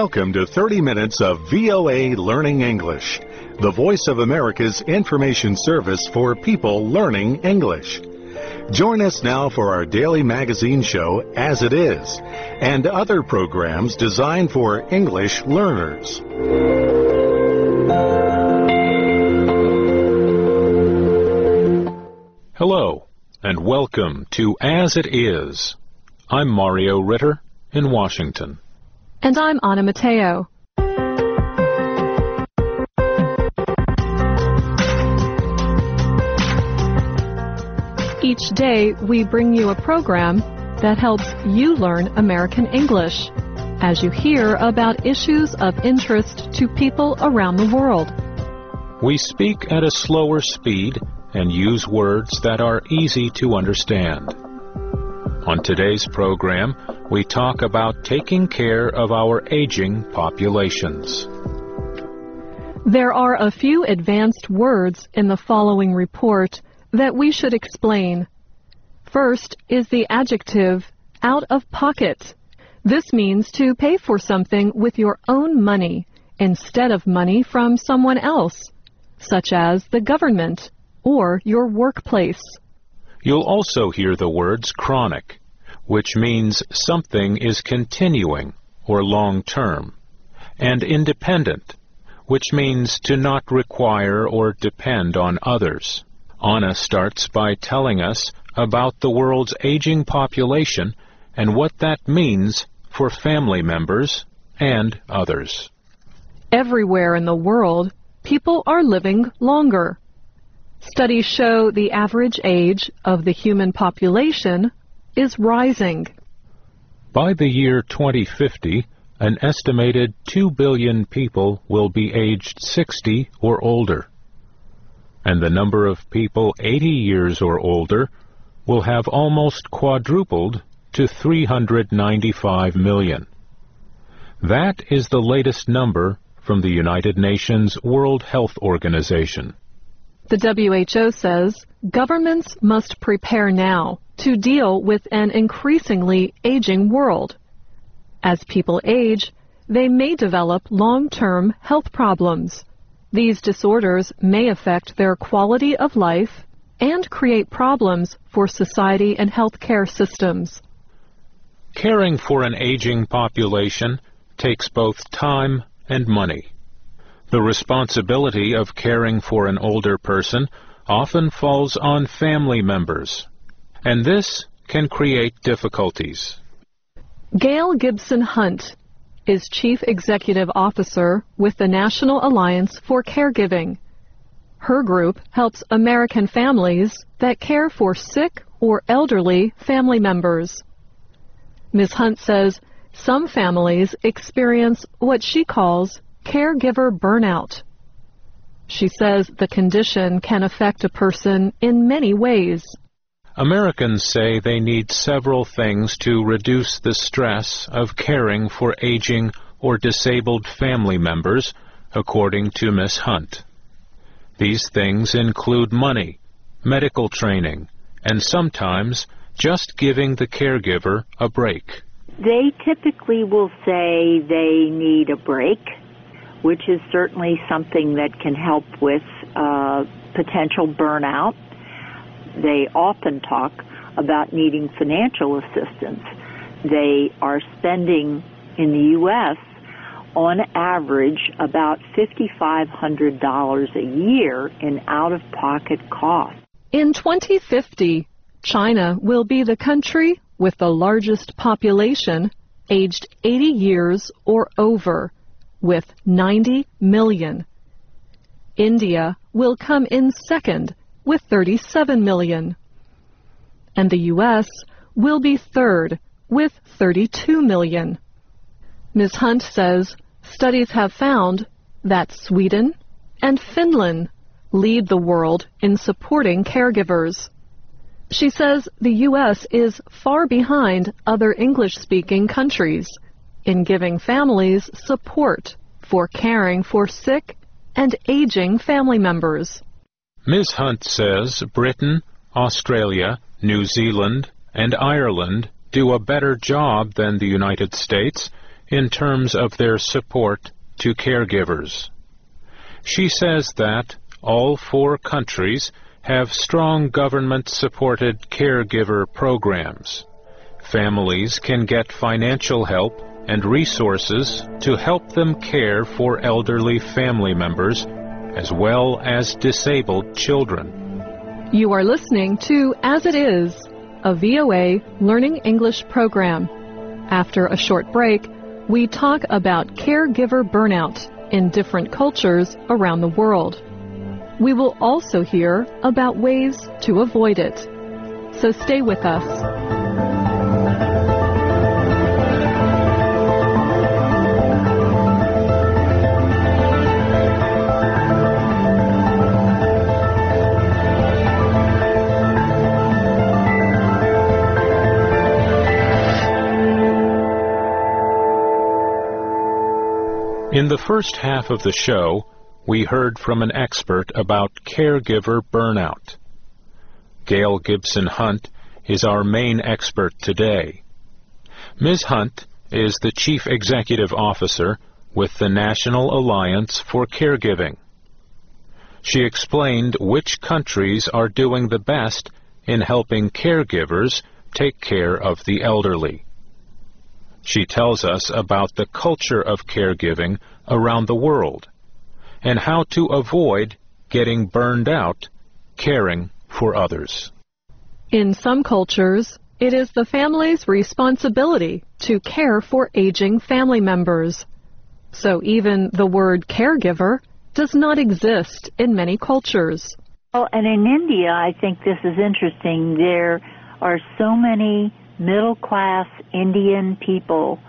Welcome to 30 minutes of VOA Learning English, the voice of America's information service for people learning English. Join us now for our daily magazine show, As It Is, and other programs designed for English learners. Hello, and welcome to As It Is. I'm Mario Ritter in Washington. And I'm Anna Mateo. Each day, we bring you a program that helps you learn American English as you hear about issues of interest to people around the world. We speak at a slower speed and use words that are easy to understand. On today's program, we talk about taking care of our aging populations. There are a few advanced words in the following report that we should explain. First is the adjective out of pocket. This means to pay for something with your own money instead of money from someone else, such as the government or your workplace. You'll also hear the words chronic, which means something is continuing or long-term, and independent, which means to not require or depend on others. Anna starts by telling us about the world's aging population and what that means for family members and others. Everywhere in the world, people are living longer. Studies show the average age of the human population is rising. By the year 2050, an estimated 2 billion people will be aged 60 or older, and the number of people 80 years or older will have almost quadrupled to 395 million. That is the latest number from the United Nations World Health Organization. The WHO says governments must prepare now to deal with an increasingly aging world. As people age, they may develop long-term health problems. These disorders may affect their quality of life and create problems for society and healthcare systems. Caring for an aging population takes both time and money. The responsibility of caring for an older person often falls on family members, and this can create difficulties. Gail Gibson Hunt is Chief Executive Officer with the National Alliance for Caregiving. Her group helps American families that care for sick or elderly family members. Ms. Hunt says some families experience what she calls caregiver burnout. She says the condition can affect a person in many ways. Americans say they need several things to reduce the stress of caring for aging or disabled family members, according to Ms. Hunt. These things include money, medical training, and sometimes just giving the caregiver a break. They typically will say they need a break, which is certainly something that can help with potential burnout. They often talk about needing financial assistance. They are spending in the U.S. on average about $5,500 a year in out-of-pocket costs. In 2050, China will be the country with the largest population aged 80 years or over, with 90 million. India will come in second with 37 million. And the U.S. will be third with 32 million. Ms. Hunt says studies have found that Sweden and Finland lead the world in supporting caregivers. She says the U.S. is far behind other English-speaking countries in giving families support for caring for sick and aging family members. Ms. Hunt says Britain, Australia, New Zealand, and Ireland do a better job than the United States in terms of their support to caregivers. She says that all 4 countries have strong government-supported caregiver programs. Families can get financial help and resources to help them care for elderly family members as well as disabled children. You are listening to As It Is, a VOA Learning English program. After a short break, we talk about caregiver burnout in different cultures around the world. We will also hear about ways to avoid it. So stay with us. In the first half of the show, we heard from an expert about caregiver burnout. Gail Gibson Hunt is our main expert today. Ms. Hunt is the Chief Executive Officer with the National Alliance for Caregiving. She explained which countries are doing the best in helping caregivers take care of the elderly. She tells us about the culture of caregiving around the world and how to avoid getting burned out caring for others. In some cultures, it is the family's responsibility to care for aging family members. So even the word caregiver does not exist in many cultures. Well, and in India, I think this is interesting. There are so many middle-class Indian people,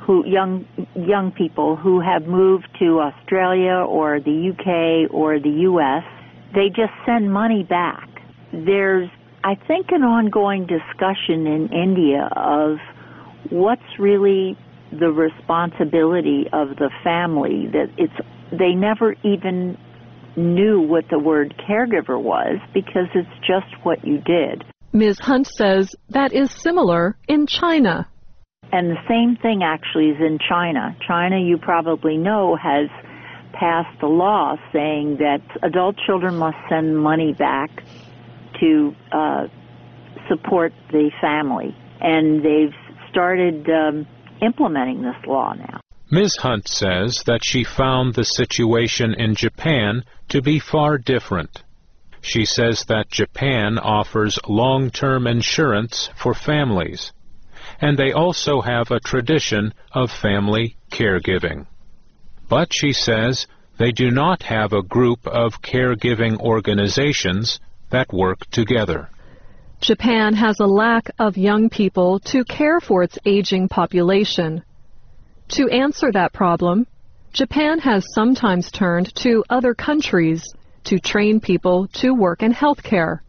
young people who have moved to Australia or the UK or the US. They just send money back. There's, I think, an ongoing discussion in India of what's really the responsibility of the family. That they never even knew what the word caregiver was because it's just what you did. Ms. Hunt says that is similar in China. And the same thing actually is in China. China, you probably know, has passed a law saying that adult children must send money back to support the family. And they've started implementing this law now. Ms. Hunt says that she found the situation in Japan to be far different. She says that Japan offers long-term insurance for families, and they also have a tradition of family caregiving. But she says they do not have a group of caregiving organizations that work together. Japan has a lack of young people to care for its aging population. To answer that problem, Japan has sometimes turned to other countries to train people to work in healthcare.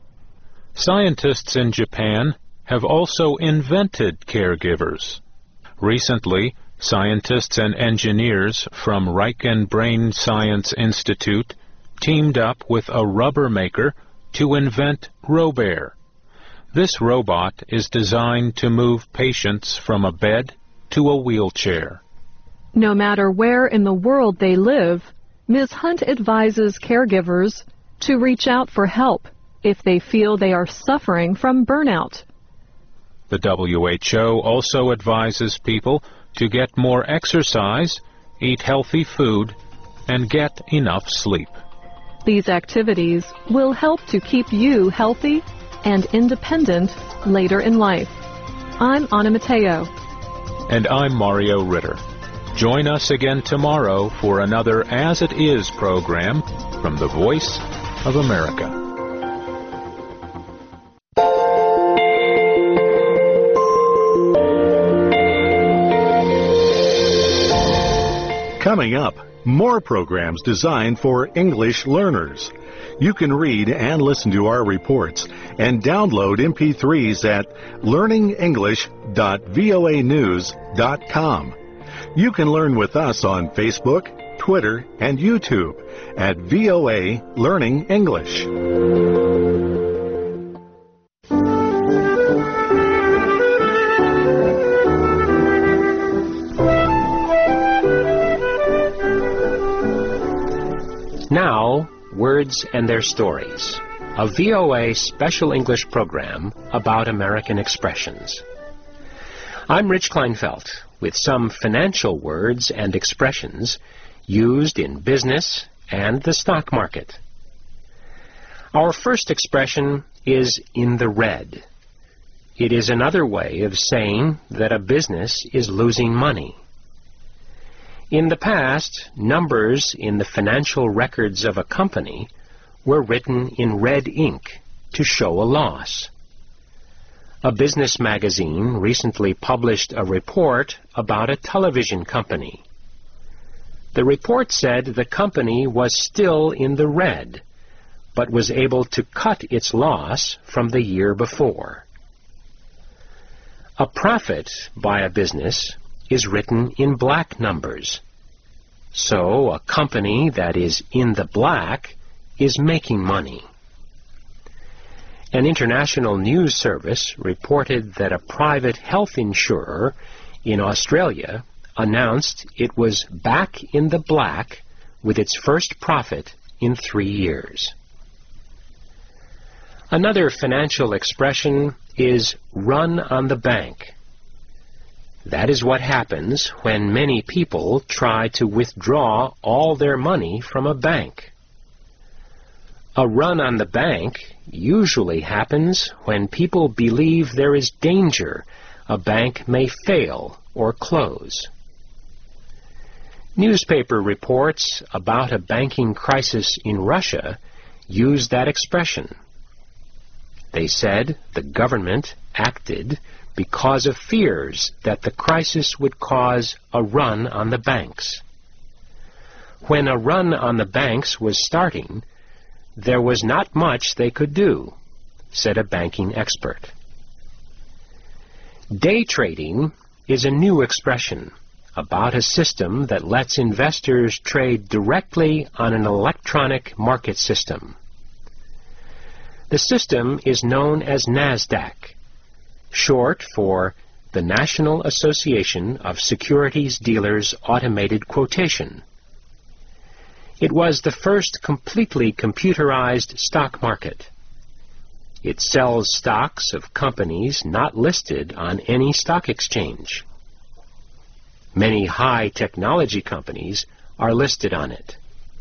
Scientists in Japan have also invented caregivers. Recently, scientists and engineers from Riken Brain Science Institute teamed up with a rubber maker to invent Robair. This robot is designed to move patients from a bed to a wheelchair. No matter where in the world they live, Ms. Hunt advises caregivers to reach out for help if they feel they are suffering from burnout. The WHO also advises people to get more exercise, eat healthy food, and get enough sleep. These activities will help to keep you healthy and independent later in life. I'm Anna Mateo. And I'm Mario Ritter. Join us again tomorrow for another As It Is program from the Voice of America. Coming up, more programs designed for English learners. You can read and listen to our reports and download MP3s at learningenglish.voanews.com. You can learn with us on Facebook, Twitter, and YouTube at VOA Learning English. Words and Their Stories, a VOA special English program about American expressions. I'm Rich Kleinfeld with some financial words and expressions used in business and the stock market. Our first expression is in the red. It is another way of saying that a business is losing money. In the past, numbers in the financial records of a company were written in red ink to show a loss. A business magazine recently published a report about a television company. The report said the company was still in the red, but was able to cut its loss from the year before. A profit by a business is written in black numbers. So a company that is in the black is making money. An international news service reported that a private health insurer in Australia announced it was back in the black with its first profit in 3 years. Another financial expression is run on the bank. That is what happens when many people try to withdraw all their money from a bank. A run on the bank usually happens when people believe there is danger a bank may fail or close. Newspaper reports about a banking crisis in Russia use that expression. They said the government acted because of fears that the crisis would cause a run on the banks. When a run on the banks was starting, there was not much they could do, said a banking expert. Day trading is a new expression about a system that lets investors trade directly on an electronic market system. The system is known as NASDAQ, short for the National Association of Securities Dealers Automated Quotation. It was the first completely computerized stock market. It sells stocks of companies not listed on any stock exchange. Many high technology companies are listed on it.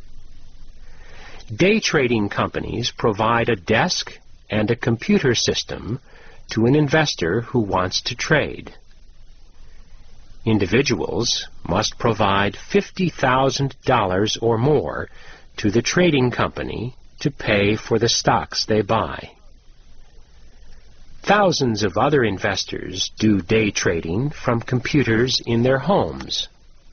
Day trading companies provide a desk and a computer system to an investor who wants to trade. Individuals must provide $50,000 or more to the trading company to pay for the stocks they buy. Thousands of other investors do day trading from computers in their homes.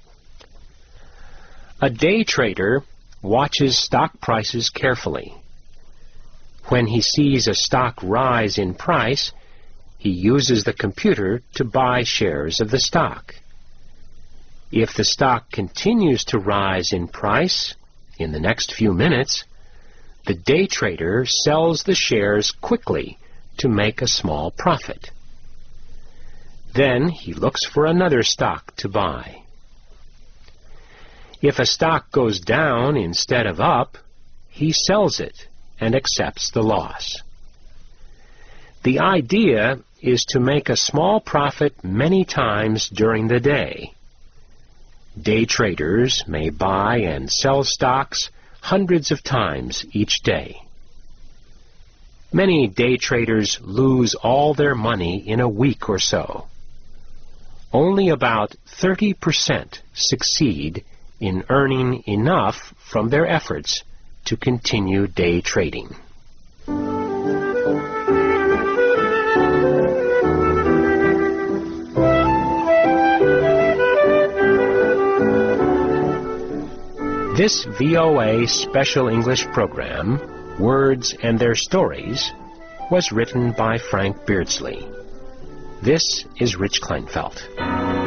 A day trader watches stock prices carefully. When he sees a stock rise in price, he uses the computer to buy shares of the stock. If the stock continues to rise in price in the next few minutes, the day trader sells the shares quickly to make a small profit. Then he looks for another stock to buy. If a stock goes down instead of up, he sells it and accepts the loss. The idea is to make a small profit many times during the day. Day traders may buy and sell stocks hundreds of times each day. Many day traders lose all their money in a week or so. Only about 30% succeed in earning enough from their efforts to continue day trading. This VOA Special English program, Words and Their Stories, was written by Frank Beardsley. This is Rich Kleinfeld.